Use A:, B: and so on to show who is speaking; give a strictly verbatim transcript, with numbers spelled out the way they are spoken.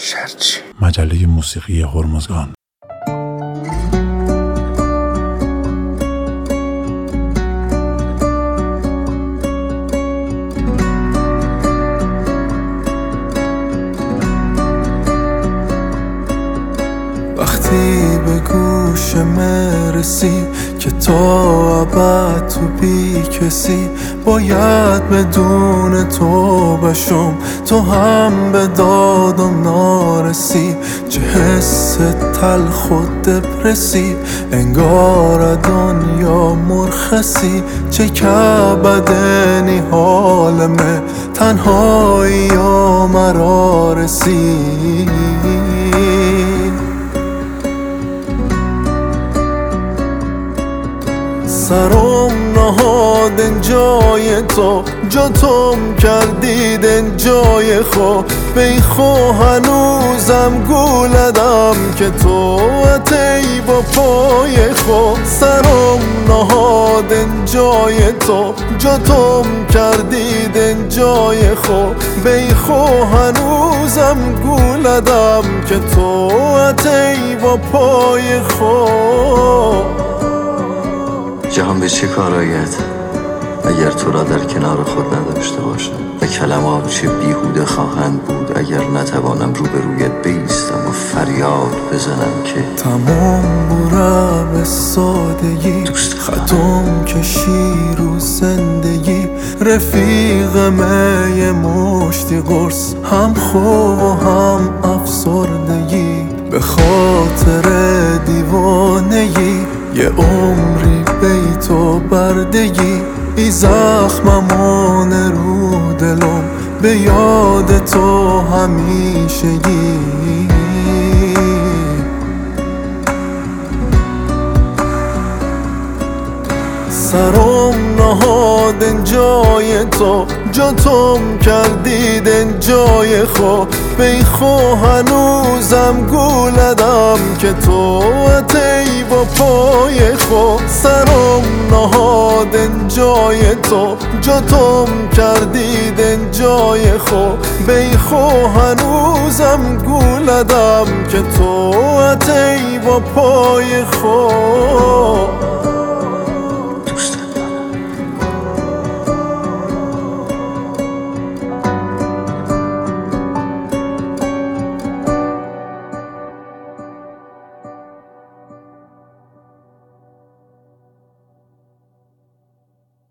A: شرچی.
B: مجله موسیقی هرمزگان.
C: وقتی به گوش مرسی که تا ابد تو بی کسی، باید بدون تو بشم، تو هم به دادم نارسی. چه حس تلخ و دپرسی، انگار دنیا مرخصی. چه کبدنی حالمه، تنهایی یا مرا رسی. سرم نهادن جای تو، جا توم کردیدن جای خو. بی خو هنوزم گولدم که تو اتی با پای خو. سرم نهادن جای تو، جا توم کردیدن جای خو. بی خو هنوزم گولدم که تو اتی با پای خو.
D: جهان به چه کار آید اگر تو را در کنار خود نداشته باشم، و کلمات چه بیهوده خواهند بود اگر نتوانم روبرویت بایستم و فریاد بزنم که
C: تمام بوره به سادگی، ختم که شیر و زندگی. رفیق می مشتی قرص، هم خوب و هم افسردگی. به خاطر دیوانگی یه عمری بی تو بردگی. ای زخممون رو دلم به یاد تو همیشگی. سرم نهادن جای تو، جا توم کردیدن جای خو. بی خو هنوزم گولدم که تو اتی با پای خو. سرم نهادن جای تو، جا توم کردیدن جای خو. بی خو هنوزم گولدم که تو اتی با پای خو.